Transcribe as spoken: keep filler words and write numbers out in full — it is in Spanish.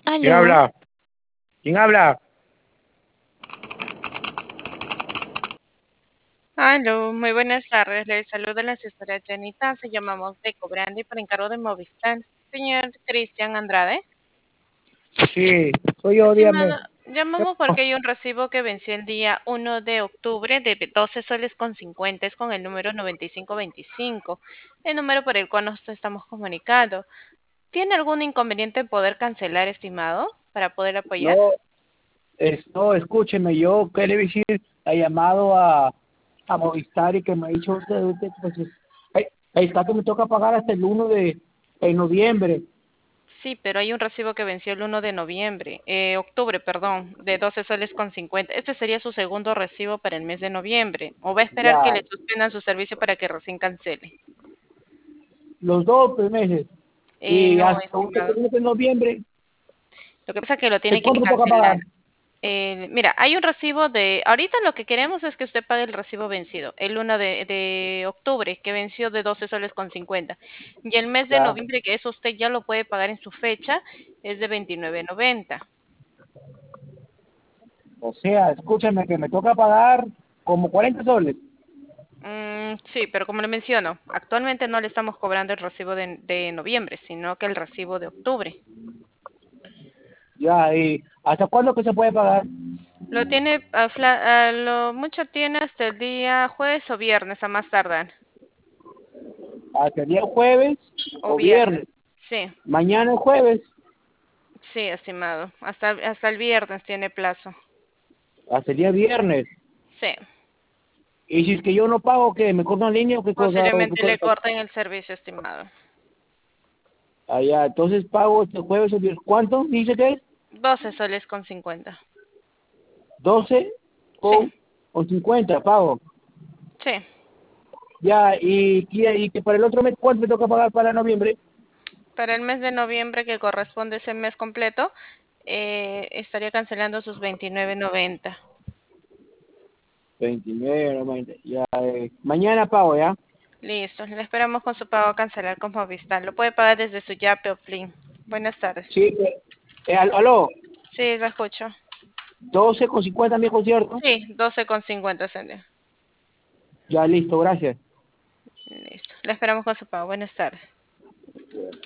¿Quién Aló, habla? ¿Quién habla? aló, muy buenas tardes. Les saluda la asesora Janita. Se llamamos de Cobrandi por encargo de Movistar. Señor Cristian Andrade. Sí, soy yo, Estimado, dígame. llamamos porque hay un recibo que venció el día uno de octubre de doce soles con cincuenta. Es con el número noventa y cinco veinticinco, el número por el cual nos estamos comunicando. ¿Tiene algún inconveniente en poder cancelar, estimado, para poder apoyar? No, es, no, escúcheme, yo qué le voy a decir, he llamado a, a Movistar y que me ha dicho usted, usted, pues, eh, ahí está que me toca pagar hasta el uno de, de noviembre. Sí, pero hay un recibo que venció el uno de noviembre, eh, octubre, perdón, de doce soles con cincuenta. Este sería su segundo recibo para el mes de noviembre. ¿O va a esperar que Ya, le suspendan su servicio para que recién cancele? los dos pues, meses. Eh, Y no, hasta usted estimado. el uno de noviembre, Lo que pasa es que lo ¿de tiene que cuánto me toca cancelar. pagar? Eh, mira, hay un recibo de... Ahorita lo que queremos es que usted pague el recibo vencido, el uno de, de octubre, que venció de doce soles con cincuenta. Y el mes de Ya, noviembre, que eso usted ya lo puede pagar en su fecha, es de veintinueve noventa. o sea, escúcheme que me toca pagar como cuarenta soles. Mm, sí, pero como le menciono, actualmente no le estamos cobrando el recibo de, de noviembre, sino que el recibo de octubre. Ya, y ¿hasta cuándo que se puede pagar? Lo tiene, a, fla- a lo mucho tiene hasta el día jueves o viernes a más tardar. Hasta el día jueves O o viernes. viernes. Sí, Mañana es jueves, sí, estimado. Hasta, hasta el viernes tiene plazo. hasta el día viernes. Sí, Y si es que yo no pago, ¿qué? ¿Me cortan línea o qué cosa? ¿O qué posiblemente le cosa? corten el servicio, estimado. Allá, entonces pago este jueves o viernes. ¿Cuánto dice que es? Doce soles con cincuenta. Doce Sí, con, con cincuenta pago. sí. Ya, y, y, y que para el otro mes, ¿cuánto me toca pagar para noviembre? Para el mes de noviembre, que corresponde ese mes completo, eh, estaría cancelando sus veintinueve noventa. Veintinueve noventa. Ya, eh, mañana pago, ¿ya? Listo, le esperamos con su pago a cancelar con Movistar. Lo puede pagar desde su Yape o Plin. Buenas tardes. Sí, eh, eh, al- aló, Sí, la escucho. doce con cincuenta, mi concierto. Sí, doce con cincuenta señor. Ya, listo, gracias. Listo. Le esperamos con su pago. Buenas tardes.